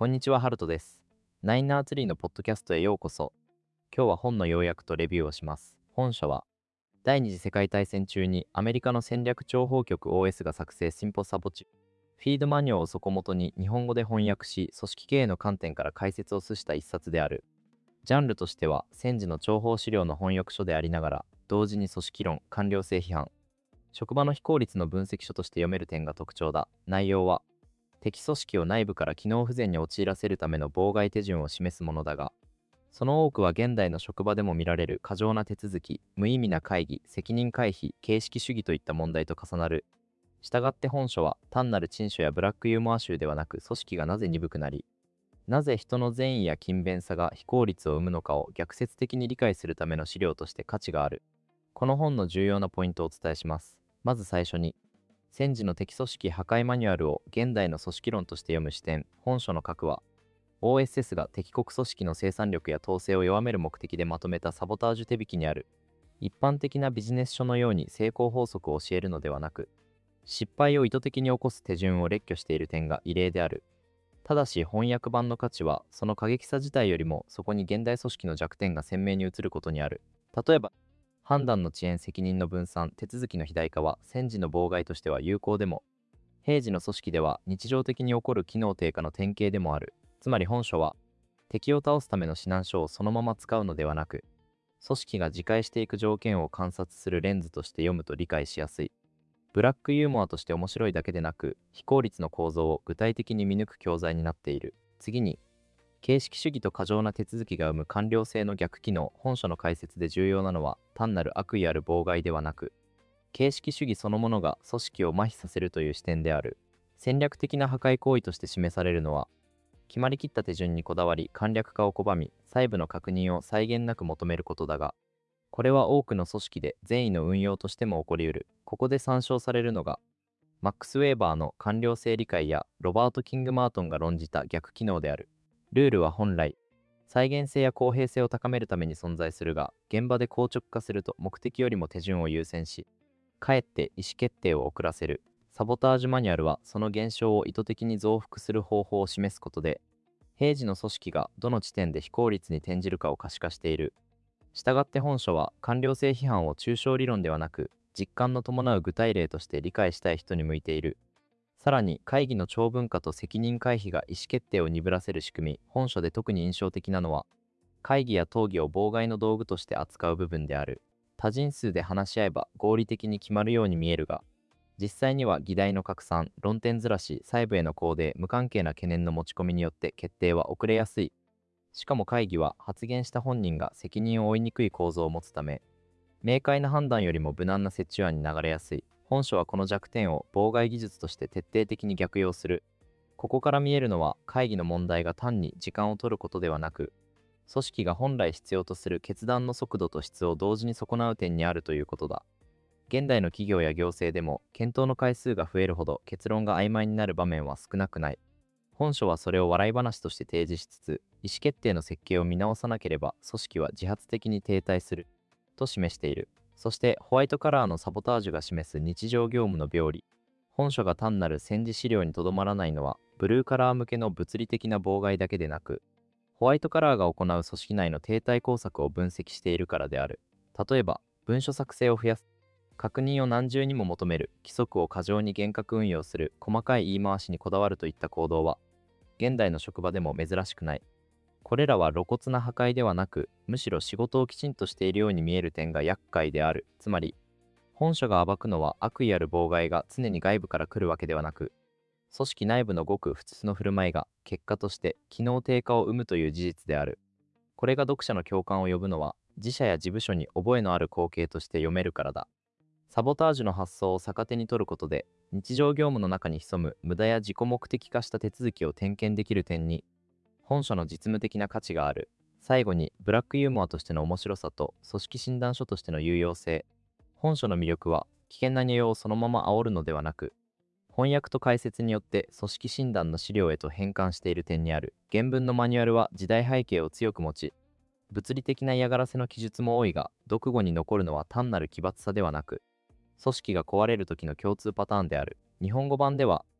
こんにちは、ハルトです。ナインナーツリーのポッドキャストへようこそ。今日は本の要約とレビューをします。本書は、第二次世界大戦中にアメリカの戦略諜報局 OS が作成シンポサボチ、フィードマニュアルをそこもとに日本語で翻訳し、組織経営の観点から解説を付した一冊である。ジャンルとしては、戦時の諜報資料の翻訳書でありながら、同時に組織論、官僚性批判、職場の非効率の分析書として読める点が特徴だ。内容は、敵組織を内部から機能不全に陥らせるための妨害手順を示すものだが、その多くは現代の職場でも見られる過剰な手続き、無意味な会議、責任回避、形式主義といった問題と重なる。したがって本書は単なる陳書やブラックユーモア集ではなく、組織がなぜ鈍くなり、なぜ人の善意や勤勉さが非効率を生むのかを逆説的に理解するための資料として価値がある。この本の重要なポイントをお伝えします。まず最初に、戦時の敵組織破壊マニュアルを現代の組織論として読む視点。本書の核は、OSS が敵国組織の生産力や統制を弱める目的でまとめたサボタージュ手引きにある。一般的なビジネス書のように成功法則を教えるのではなく、失敗を意図的に起こす手順を列挙している点が異例である。ただし翻訳版の価値は、その過激さ自体よりもそこに現代組織の弱点が鮮明に映ることにある。例えば、判断の遅延、責任の分散、手続きの肥大化は戦時の妨害としては有効でも、平時の組織では日常的に起こる機能低下の典型でもある。つまり本書は、敵を倒すための指南書をそのまま使うのではなく、組織が自戒していく条件を観察するレンズとして読むと理解しやすい。ブラックユーモアとして面白いだけでなく、非効率の構造を具体的に見抜く教材になっている。次に、形式主義と過剰な手続きが生む官僚性の逆機能。本書の解説で重要なのは、単なる悪意ある妨害ではなく、形式主義そのものが組織を麻痺させるという視点である。戦略的な破壊行為として示されるのは、決まりきった手順にこだわり簡略化を拒み、細部の確認を際限なく求めることだが、これは多くの組織で善意の運用としても起こりうる。ここで参照されるのが、マックス・ウェーバーの官僚性理解やロバート・キング・マートンが論じた逆機能である。ルールは本来、再現性や公平性を高めるために存在するが、現場で硬直化すると目的よりも手順を優先し、かえって意思決定を遅らせる。サボタージュマニュアルはその現象を意図的に増幅する方法を示すことで、平時の組織がどの地点で非効率に転じるかを可視化している。したがって本書は官僚性批判を抽象理論ではなく、実感の伴う具体例として理解したい人に向いている。さらに会議の長文化と責任回避が意思決定を鈍らせる仕組み。本書で特に印象的なのは、会議や討議を妨害の道具として扱う部分である。多人数で話し合えば合理的に決まるように見えるが、実際には議題の拡散、論点ずらし、細部へのコーデ、無関係な懸念の持ち込みによって決定は遅れやすい。しかも会議は発言した本人が責任を負いにくい構造を持つため、明快な判断よりも無難な折衷案に流れやすい。本書はこの弱点を妨害技術として徹底的に逆用する。ここから見えるのは、会議の問題が単に時間を取ることではなく、組織が本来必要とする決断の速度と質を同時に損なう点にあるということだ。現代の企業や行政でも、検討の回数が増えるほど結論が曖昧になる場面は少なくない。本書はそれを笑い話として提示しつつ、意思決定の設計を見直さなければ組織は自発的に停滞すると示している。そしてホワイトカラーのサボタージュが示す日常業務の病理。本書が単なる戦時資料にとどまらないのは、ブルーカラー向けの物理的な妨害だけでなく、ホワイトカラーが行う組織内の停滞工作を分析しているからである。例えば、文書作成を増やす、確認を何重にも求める、規則を過剰に厳格運用する、細かい言い回しにこだわるといった行動は、現代の職場でも珍しくない。これらは露骨な破壊ではなく、むしろ仕事をきちんとしているように見える点が厄介である。つまり、本書が暴くのは悪意ある妨害が常に外部から来るわけではなく、組織内部のごく普通の振る舞いが結果として機能低下を生むという事実である。これが読者の共感を呼ぶのは、自社や事務所に覚えのある光景として読めるからだ。サボタージュの発想を逆手に取ることで、日常業務の中に潜む無駄や自己目的化した手続きを点検できる点に、本書の実務的な価値がある。最後に、ブラックユーモアとしての面白さと組織診断書としての有用性。本書の魅力は、危険な内容をそのまま煽るのではなく、翻訳と解説によって組織診断の資料へと変換している点にある。原文のマニュアルは時代背景を強く持ち、物理的な嫌がらせの記述も多いが、読後に残るのは単なる奇抜さではなく、組織が壊れる時の共通パターンである。日本語版では、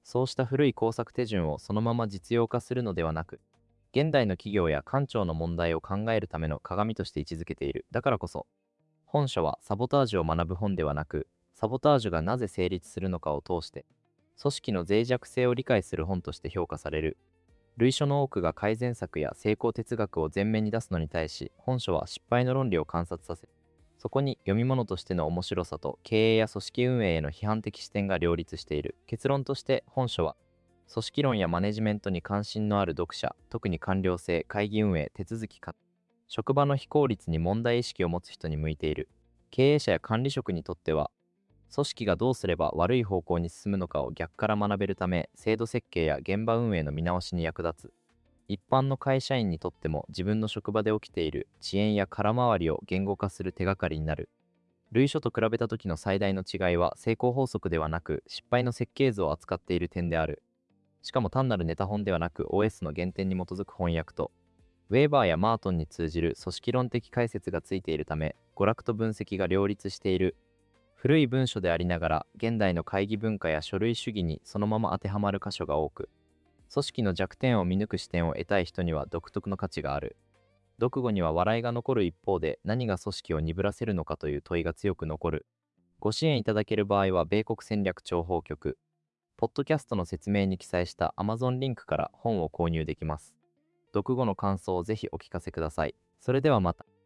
そうした古い工作手順をそのまま実用化するのではなく、現代の企業や官庁の問題を考えるための鏡として位置づけている。だからこそ、本書はサボタージュを学ぶ本ではなく、サボタージュがなぜ成立するのかを通して、組織の脆弱性を理解する本として評価される。類書の多くが改善策や成功哲学を前面に出すのに対し、本書は失敗の論理を観察させ、そこに読み物としての面白さと経営や組織運営への批判的視点が両立している。結論として本書は、組織論やマネジメントに関心のある読者、特に官僚性、会議運営、手続き化、職場の非効率に問題意識を持つ人に向いている。経営者や管理職にとっては、組織がどうすれば悪い方向に進むのかを逆から学べるため、制度設計や現場運営の見直しに役立つ。一般の会社員にとっても自分の職場で起きている遅延や空回りを言語化する手がかりになる。類書と比べた時の最大の違いは成功法則ではなく失敗の設計図を扱っている点である。しかも単なるネタ本ではなく OS の原点に基づく翻訳と、ウェーバーやマートンに通じる組織論的解説がついているため、娯楽と分析が両立している。古い文書でありながら、現代の会議文化や書類主義にそのまま当てはまる箇所が多く、組織の弱点を見抜く視点を得たい人には独特の価値がある。読後には笑いが残る一方で、何が組織を鈍らせるのかという問いが強く残る。ご支援いただける場合は、米国戦略諜報局、ポッドキャストの説明に記載した Amazon リンクから本を購入できます。読後の感想をぜひお聞かせください。それではまた。